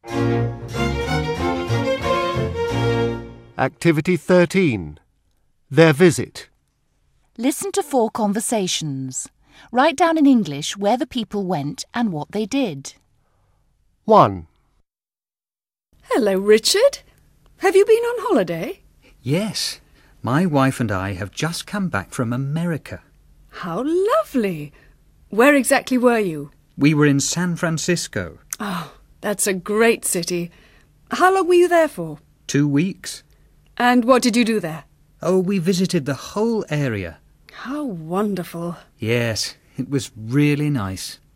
Activity 13. Their visit. Listen to 4 conversations. Write down in English where the people went and what they did. 1. Hello, Richard. Have you been on holiday? Yes. My wife and I have just come back from America. How lovely. Where exactly were you? We were in San Francisco. Oh, that's a great city. How long were you there for? 2 weeks. And what did you do there? Oh, we visited the whole area. How wonderful. Yes, it was really nice.